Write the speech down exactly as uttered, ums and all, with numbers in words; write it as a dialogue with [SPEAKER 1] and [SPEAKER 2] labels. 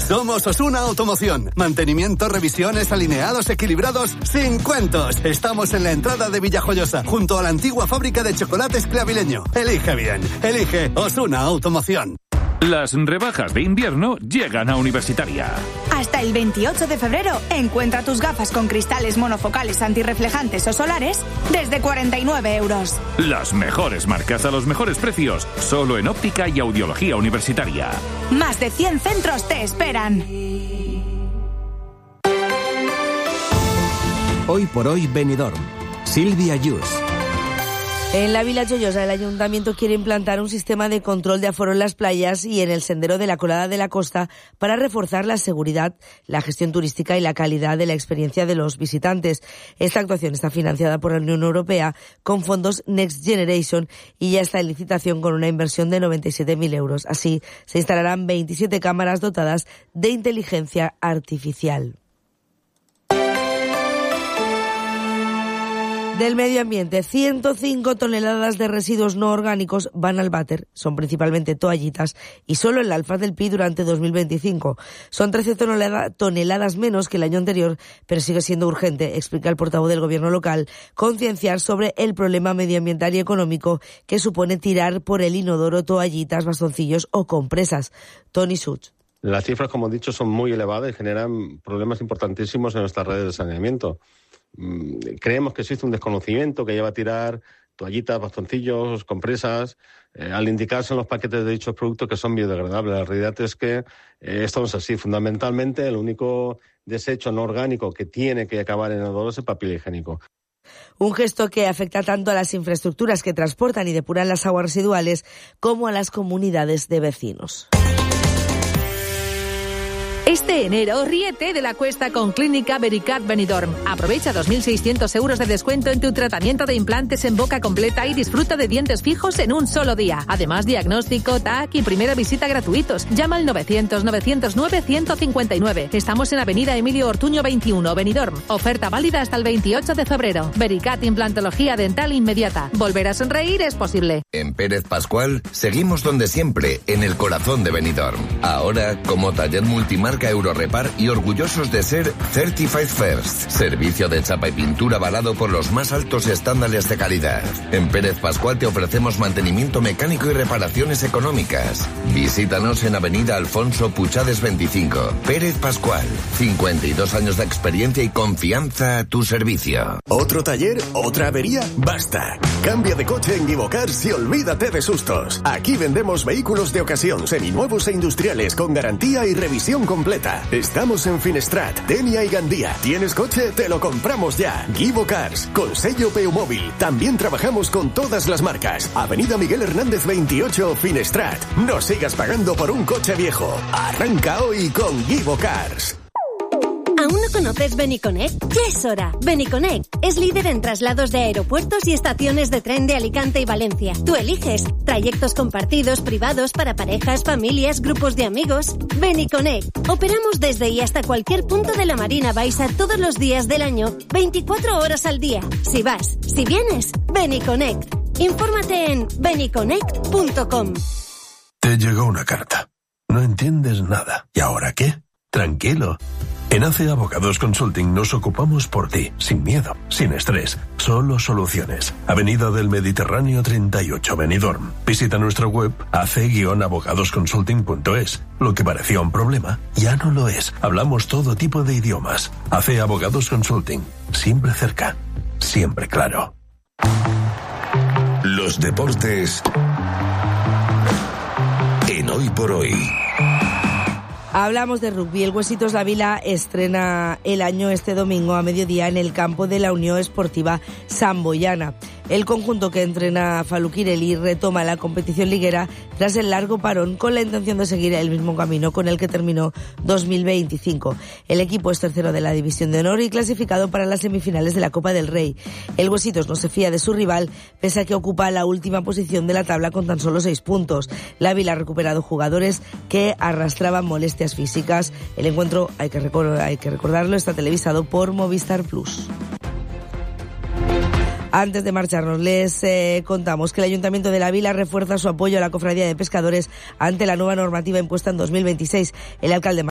[SPEAKER 1] Somos Osuna Automoción. Mantenimiento, revisiones, alineados, equilibrados, sin cuentos. Estamos en la entrada de Villajoyosa, junto a la antigua fábrica de chocolates Clavileño. Elige bien. Elige Osuna Automoción.
[SPEAKER 2] Las rebajas de invierno llegan a Universitaria.
[SPEAKER 3] Hasta el veintiocho de febrero, encuentra tus gafas con cristales monofocales antirreflejantes o solares desde cuarenta y nueve euros.
[SPEAKER 2] Las mejores marcas a los mejores precios, solo en óptica y audiología Universitaria.
[SPEAKER 3] Más de cien centros te esperan.
[SPEAKER 4] Hoy por hoy, Benidorm. Silvia Yus.
[SPEAKER 5] En la Vila Joyosa, el Ayuntamiento quiere implantar un sistema de control de aforo en las playas y en el sendero de la Colada de la Costa para reforzar la seguridad, la gestión turística y la calidad de la experiencia de los visitantes. Esta actuación está financiada por la Unión Europea con fondos Next Generation y ya está en licitación con una inversión de noventa y siete mil euros. Así, se instalarán veintisiete cámaras dotadas de inteligencia artificial. Del medio ambiente, ciento cinco toneladas de residuos no orgánicos van al váter. Son principalmente toallitas y solo en la Alfaz del Pi durante dos mil veinticinco. Son trece toneladas menos que el año anterior, pero sigue siendo urgente, explica el portavoz del gobierno local, concienciar sobre el problema medioambiental y económico que supone tirar por el inodoro toallitas, bastoncillos o compresas. Tony Such.
[SPEAKER 6] Las cifras, como he dicho, son muy elevadas y generan problemas importantísimos en nuestras redes de saneamiento. Creemos que existe un desconocimiento que lleva a tirar toallitas, bastoncillos, compresas, eh, al indicarse en los paquetes de dichos productos que son biodegradables. La realidad es que eh, esto no es así. Fundamentalmente, el único desecho no orgánico que tiene que acabar en el inodoro es el papel higiénico.
[SPEAKER 5] Un gesto que afecta tanto a las infraestructuras que transportan y depuran las aguas residuales como a las comunidades de vecinos.
[SPEAKER 7] Este enero, ríete de la cuesta con Clínica Vericat Benidorm. Aprovecha dos mil seiscientos euros de descuento en tu tratamiento de implantes en boca completa y disfruta de dientes fijos en un solo día. Además, diagnóstico, T A C y primera visita gratuitos. Llama al novecientos, novecientos nueve, ciento cincuenta y nueve. Estamos en Avenida Emilio Ortuño veintiuno, Benidorm. Oferta válida hasta el veintiocho de febrero. Vericat Implantología Dental Inmediata. Volver a sonreír es posible.
[SPEAKER 8] En Pérez Pascual seguimos donde siempre, en el corazón de Benidorm. Ahora, como taller multimarca Eurorepar y orgullosos de ser Certified First, servicio de chapa y pintura avalado por los más altos estándares de calidad. En Pérez Pascual te ofrecemos mantenimiento mecánico y reparaciones económicas. Visítanos en Avenida Alfonso Puchades veinticinco. Pérez Pascual, cincuenta y dos años de experiencia y confianza a tu servicio.
[SPEAKER 9] ¿Otro taller? ¿Otra avería? ¡Basta! Cambia de coche en Givocars y olvídate de sustos. Aquí vendemos vehículos de ocasión, seminuevos e industriales con garantía y revisión completa. Estamos en Finestrat, Denia y Gandía. ¿Tienes coche? Te lo compramos ya. Givocars, con sello Peumóvil. También trabajamos con todas las marcas. Avenida Miguel Hernández veintiocho, Finestrat. No sigas pagando por un coche viejo. Arranca hoy con Givocars.
[SPEAKER 10] ¿Aún no conoces Beniconnect? Ya es hora. Beniconnect es líder en traslados de aeropuertos y estaciones de tren de Alicante y Valencia. Tú eliges trayectos compartidos, privados, para parejas, familias, grupos de amigos. Beniconnect. Operamos desde y hasta cualquier punto de la Marina Baixa todos los días del año, veinticuatro horas al día. Si vas, si vienes, Beniconnect. Infórmate en beniconnect punto com.
[SPEAKER 11] Te llegó una carta. No entiendes nada. ¿Y ahora qué? Tranquilo. En A C Abogados Consulting nos ocupamos por ti, sin miedo, sin estrés, solo soluciones. Avenida del Mediterráneo treinta y ocho, Benidorm. Visita nuestra web a c guion abogados consulting punto es. Lo que parecía un problema, ya no lo es. Hablamos todo tipo de idiomas. A C Abogados Consulting, siempre cerca, siempre claro.
[SPEAKER 8] Los deportes en Hoy por Hoy.
[SPEAKER 5] Hablamos de rugby. El Huesitos Dávila estrena el año este domingo a mediodía en el campo de la Unión Esportiva Samboyana. El conjunto que entrena Faluk Ireli retoma la competición liguera tras el largo parón con la intención de seguir el mismo camino con el que terminó dos mil veinticinco. El equipo es tercero de la División de Honor y clasificado para las semifinales de la Copa del Rey. El Huesitos no se fía de su rival, pese a que ocupa la última posición de la tabla con tan solo seis puntos. La Vila ha recuperado jugadores que arrastraban molestias físicas. El encuentro, hay que, recor- hay que recordarlo, está televisado por Movistar Plus. Antes de marcharnos, les eh, contamos que el Ayuntamiento de la Vila refuerza su apoyo a la Cofradía de Pescadores ante la nueva normativa impuesta en dos mil veintiséis. El alcalde